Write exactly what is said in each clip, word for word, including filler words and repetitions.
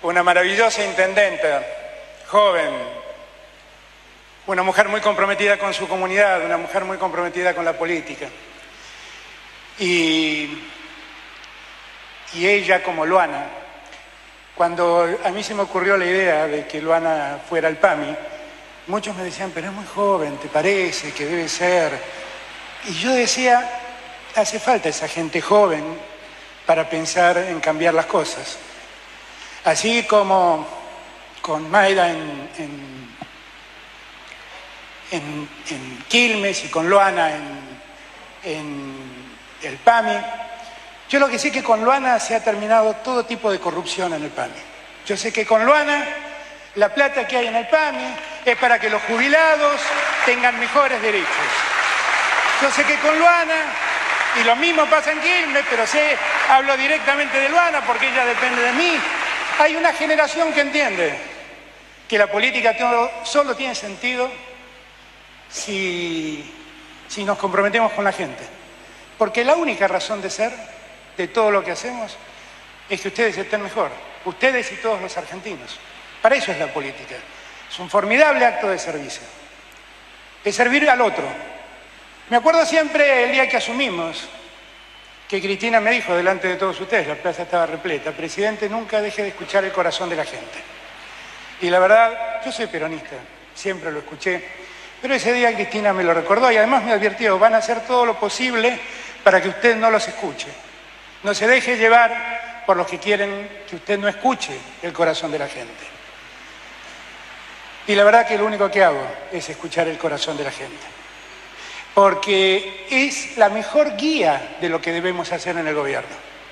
una maravillosa intendenta, joven, una mujer muy comprometida con su comunidad, una mujer muy comprometida con la política. Y, y ella, como Luana, cuando a mí se me ocurrió la idea de que Luana fuera al P A M I, muchos me decían, pero es muy joven, ¿te parece que debe ser? Y yo decía, hace falta esa gente joven para pensar en cambiar las cosas. Así como con Mayra en, en, en, en Quilmes y con Luana en, en el P A M I, yo lo que sé es que con Luana se ha terminado todo tipo de corrupción en el P A M I. Yo sé que con Luana la plata que hay en el P A M I es para que los jubilados tengan mejores derechos. Yo sé que con Luana, y lo mismo pasa en Quilmes, pero sé, hablo directamente de Luana porque ella depende de mí, hay una generación que entiende que la política todo, solo tiene sentido si, si nos comprometemos con la gente. Porque la única razón de ser de todo lo que hacemos es que ustedes estén mejor, ustedes y todos los argentinos. Para eso es la política. Es un formidable acto de servicio, de servir al otro. Me acuerdo siempre el día que asumimos, que Cristina me dijo delante de todos ustedes, la plaza estaba repleta, presidente, nunca deje de escuchar el corazón de la gente. Y la verdad, yo soy peronista, siempre lo escuché, pero ese día Cristina me lo recordó y además me advirtió, van a hacer todo lo posible para que usted no los escuche. No se deje llevar por los que quieren que usted no escuche el corazón de la gente. Y la verdad que lo único que hago es escuchar el corazón de la gente. Porque es la mejor guía de lo que debemos hacer en el gobierno.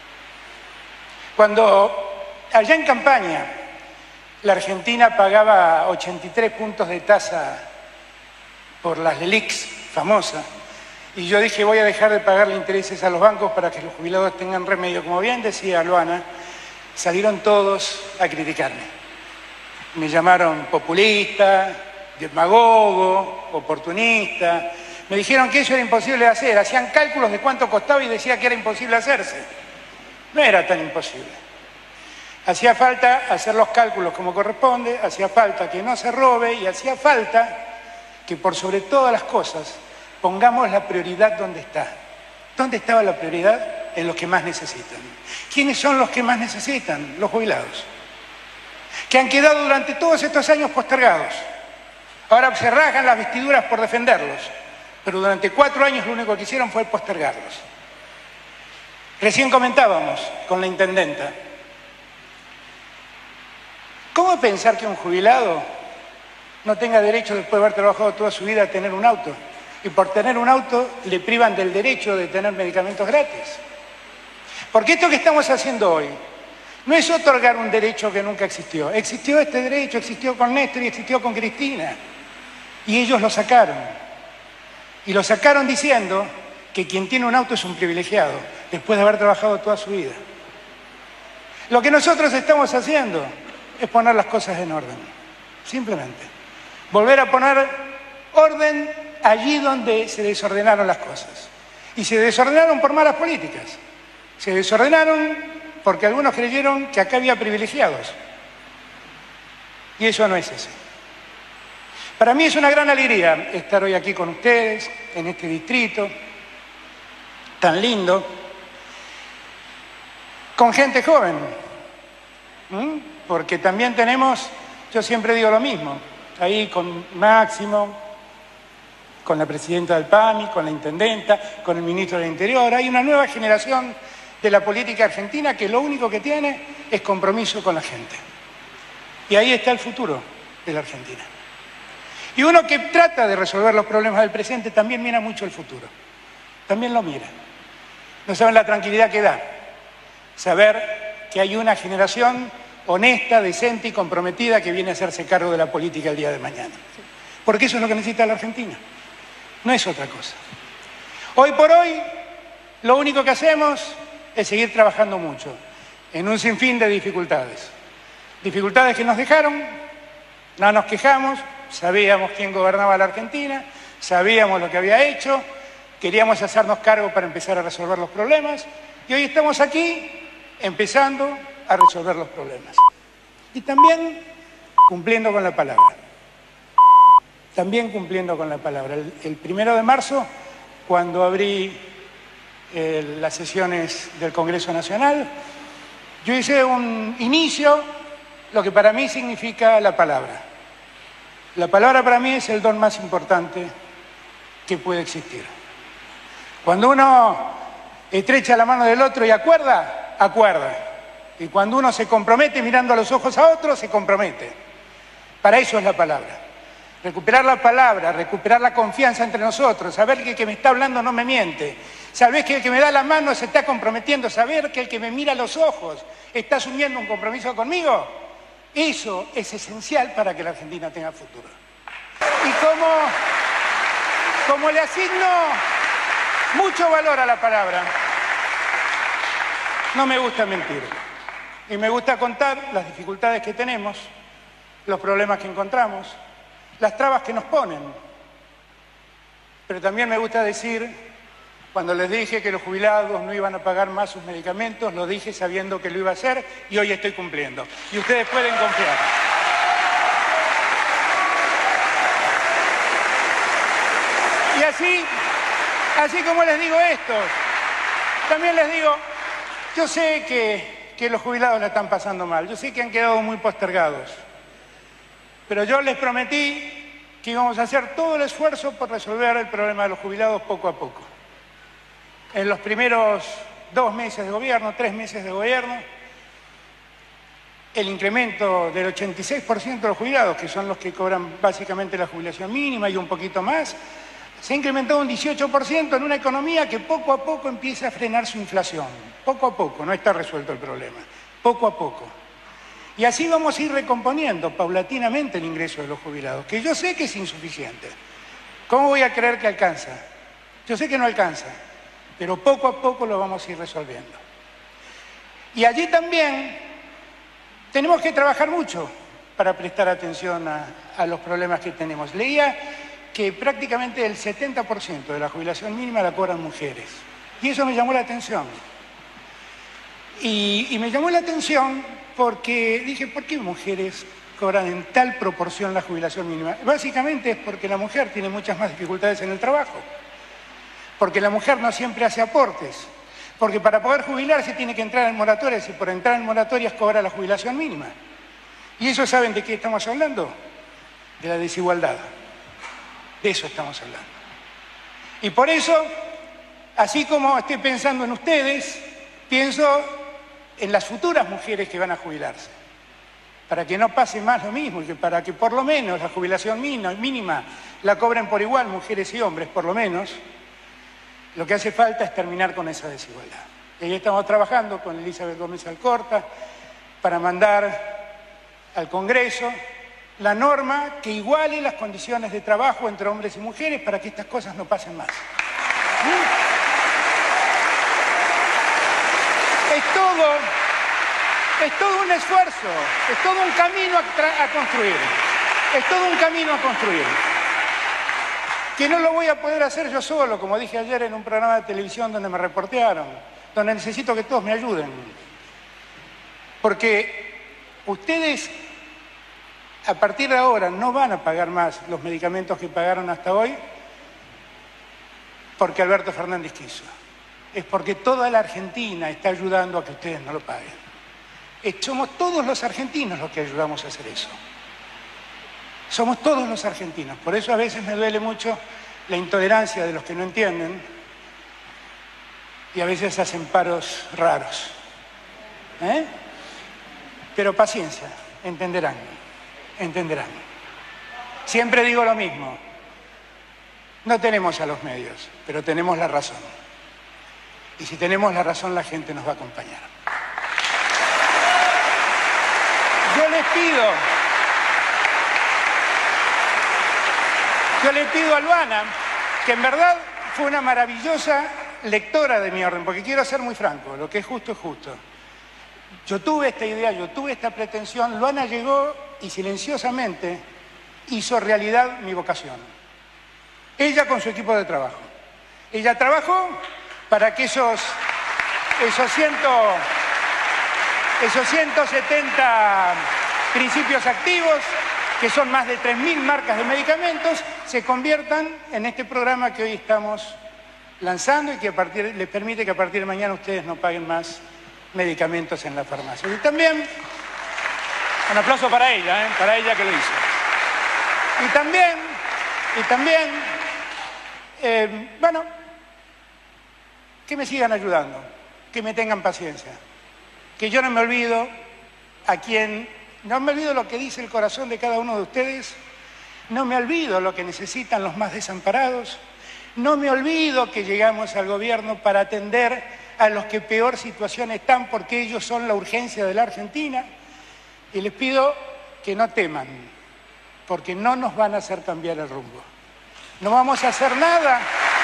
Cuando allá en campaña la Argentina pagaba ochenta y tres puntos de tasa por las LELIQs famosas, y yo dije voy a dejar de pagarle intereses a los bancos para que los jubilados tengan remedio, como bien decía Luana, salieron todos a criticarme. Me llamaron populista, demagogo, oportunista. Me dijeron que eso era imposible de hacer, hacían cálculos de cuánto costaba y decía que era imposible hacerse. No era tan imposible. Hacía falta hacer los cálculos como corresponde, hacía falta que no se robe y hacía falta que por sobre todas las cosas pongamos la prioridad donde está. ¿Dónde estaba la prioridad? En los que más necesitan. ¿Quiénes son los que más necesitan? Los jubilados, que han quedado durante todos estos años postergados. Ahora se rasgan las vestiduras por defenderlos. Pero durante cuatro años lo único que hicieron fue postergarlos. Recién comentábamos con la intendenta. ¿Cómo pensar que un jubilado no tenga derecho, después de haber trabajado toda su vida, a tener un auto? Y por tener un auto le privan del derecho de tener medicamentos gratis. Porque esto que estamos haciendo hoy no es otorgar un derecho que nunca existió. Existió este derecho, existió con Néstor y existió con Cristina. Y ellos lo sacaron. Y lo sacaron diciendo que quien tiene un auto es un privilegiado, después de haber trabajado toda su vida. Lo que nosotros estamos haciendo es poner las cosas en orden, simplemente. Volver a poner orden allí donde se desordenaron las cosas. Y se desordenaron por malas políticas. Se desordenaron porque algunos creyeron que acá había privilegiados. Y eso no es así. Para mí es una gran alegría estar hoy aquí con ustedes, en este distrito tan lindo, con gente joven, ¿Mm? porque también tenemos, yo siempre digo lo mismo, ahí con Máximo, con la presidenta del P A M I, con la intendenta, con el ministro del Interior, hay una nueva generación de la política argentina que lo único que tiene es compromiso con la gente. Y ahí está el futuro de la Argentina. Y uno que trata de resolver los problemas del presente también mira mucho el futuro. También lo mira. No saben la tranquilidad que da saber que hay una generación honesta, decente y comprometida que viene a hacerse cargo de la política el día de mañana. Porque eso es lo que necesita la Argentina. No es otra cosa. Hoy por hoy, lo único que hacemos es seguir trabajando mucho en un sinfín de dificultades. Dificultades que nos dejaron, no nos quejamos. Sabíamos quién gobernaba la Argentina, sabíamos lo que había hecho, queríamos hacernos cargo para empezar a resolver los problemas y hoy estamos aquí empezando a resolver los problemas. Y también cumpliendo con la palabra. También cumpliendo con la palabra. El, el primero de marzo, cuando abrí eh, las sesiones del Congreso Nacional, yo hice un inicio, lo que para mí significa la palabra. La palabra para mí es el don más importante que puede existir. Cuando uno estrecha la mano del otro y acuerda, acuerda. Y cuando uno se compromete mirando a los ojos a otro, se compromete. Para eso es la palabra. Recuperar la palabra, recuperar la confianza entre nosotros, saber que el que me está hablando no me miente, saber que el que me da la mano se está comprometiendo, saber que el que me mira a los ojos está asumiendo un compromiso conmigo, eso es esencial para que la Argentina tenga futuro. Y como, como le asigno mucho valor a la palabra, no me gusta mentir. Y me gusta contar las dificultades que tenemos, los problemas que encontramos, las trabas que nos ponen. Pero también me gusta decir, cuando les dije que los jubilados no iban a pagar más sus medicamentos, lo dije sabiendo que lo iba a hacer y hoy estoy cumpliendo. Y ustedes pueden confiar. Y así, así como les digo esto, también les digo, yo sé que, que los jubilados la están pasando mal, yo sé que han quedado muy postergados. Pero yo les prometí que íbamos a hacer todo el esfuerzo por resolver el problema de los jubilados poco a poco. En los primeros dos meses de gobierno, tres meses de gobierno, el incremento del ochenta y seis por ciento de los jubilados, que son los que cobran básicamente la jubilación mínima y un poquito más, se ha incrementado un dieciocho por ciento en una economía que poco a poco empieza a frenar su inflación. Poco a poco, no está resuelto el problema, poco a poco. Y así vamos a ir recomponiendo paulatinamente el ingreso de los jubilados, que yo sé que es insuficiente. ¿Cómo voy a creer que alcanza? Yo sé que no alcanza, pero poco a poco lo vamos a ir resolviendo. Y allí también tenemos que trabajar mucho para prestar atención a, a los problemas que tenemos. Leía que prácticamente el setenta por ciento de la jubilación mínima la cobran mujeres. Y eso me llamó la atención. Y, y me llamó la atención porque dije, ¿por qué mujeres cobran en tal proporción la jubilación mínima? Básicamente es porque la mujer tiene muchas más dificultades en el trabajo, porque la mujer no siempre hace aportes, porque para poder jubilarse tiene que entrar en moratorias y por entrar en moratorias cobra la jubilación mínima. ¿Y eso saben de qué estamos hablando? De la desigualdad. De eso estamos hablando. Y por eso, así como estoy pensando en ustedes, pienso en las futuras mujeres que van a jubilarse, para que no pase más lo mismo, y que para que por lo menos la jubilación mínima la cobren por igual mujeres y hombres, por lo menos, lo que hace falta es terminar con esa desigualdad. Y ahí estamos trabajando con Elizabeth Gómez Alcorta para mandar al Congreso la norma que iguale las condiciones de trabajo entre hombres y mujeres para que estas cosas no pasen más. ¿Mm? Es todo, es todo un esfuerzo, es todo un camino a, a construir, es todo un camino a construir. Que no lo voy a poder hacer yo solo, como dije ayer en un programa de televisión donde me reportearon, donde necesito que todos me ayuden. Porque ustedes, a partir de ahora, no van a pagar más los medicamentos que pagaron hasta hoy porque Alberto Fernández quiso. Es porque toda la Argentina está ayudando a que ustedes no lo paguen. Somos todos los argentinos los que ayudamos a hacer eso. Somos todos los argentinos. Por eso a veces me duele mucho la intolerancia de los que no entienden y a veces hacen paros raros. ¿Eh? Pero paciencia, entenderán, entenderán. Siempre digo lo mismo. No tenemos a los medios, pero tenemos la razón. Y si tenemos la razón, la gente nos va a acompañar. Yo les pido, yo le pido a Luana, que en verdad fue una maravillosa lectora de mi orden, porque quiero ser muy franco, lo que es justo es justo. Yo tuve esta idea, yo tuve esta pretensión, Luana llegó y silenciosamente hizo realidad mi vocación. Ella con su equipo de trabajo. Ella trabajó para que esos, esos, ciento, esos ciento setenta principios activos, que son más de tres mil marcas de medicamentos, se conviertan en este programa que hoy estamos lanzando y que a partir, les permite que a partir de mañana ustedes no paguen más medicamentos en la farmacia. Y también, un aplauso para ella, ¿eh? Para ella que lo hizo. Y también, y también, eh, bueno, que me sigan ayudando, que me tengan paciencia, que yo no me olvido a quien, no me olvido lo que dice el corazón de cada uno de ustedes, no me olvido lo que necesitan los más desamparados, no me olvido que llegamos al gobierno para atender a los que peor situación están porque ellos son la urgencia de la Argentina y les pido que no teman porque no nos van a hacer cambiar el rumbo. No vamos a hacer nada,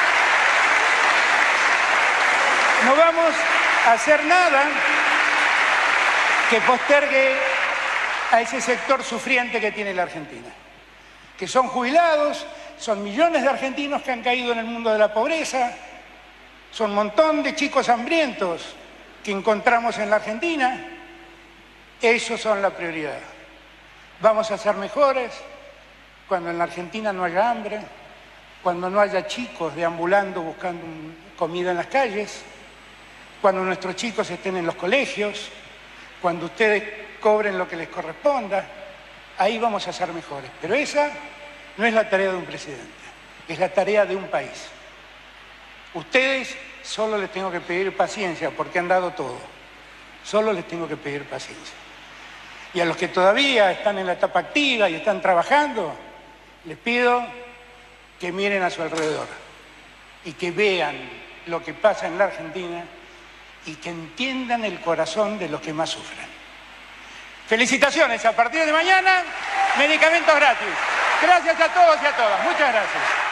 no vamos a hacer nada que postergue a ese sector sufriente que tiene la Argentina, que son jubilados, son millones de argentinos que han caído en el mundo de la pobreza, son un montón de chicos hambrientos que encontramos en la Argentina. Esos son la prioridad. Vamos a ser mejores cuando en la Argentina no haya hambre, cuando no haya chicos deambulando buscando comida en las calles, cuando nuestros chicos estén en los colegios, cuando ustedes cobren lo que les corresponda. Ahí vamos a ser mejores. Pero esa no es la tarea de un presidente, es la tarea de un país. Ustedes solo les tengo que pedir paciencia porque han dado todo. Solo les tengo que pedir paciencia. Y a los que todavía están en la etapa activa y están trabajando, les pido que miren a su alrededor y que vean lo que pasa en la Argentina y que entiendan el corazón de los que más sufren. Felicitaciones, a partir de mañana, medicamentos gratis. Gracias a todos y a todas. Muchas gracias.